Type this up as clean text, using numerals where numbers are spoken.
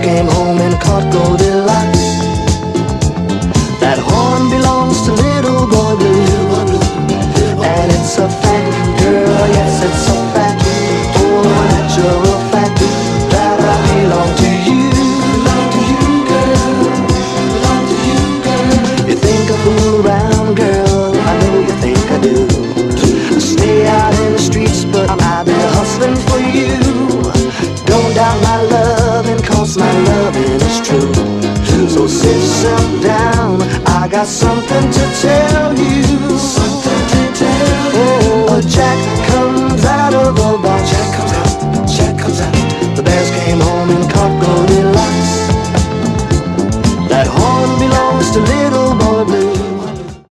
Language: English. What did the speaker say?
came home and caught Goldilocks. That horn belongs to little boy blue, and it's a fact, girl, yes, it's a fact, oh, natural fact, that I belong to you. Belong to you, girl, belong to you, girl. You think I fool around, girl, I know you think I do. I stay out in the streets, but I've been hustling for you. Don't doubt my loving, cause my loving is true. So sit yourself down, I got something to tell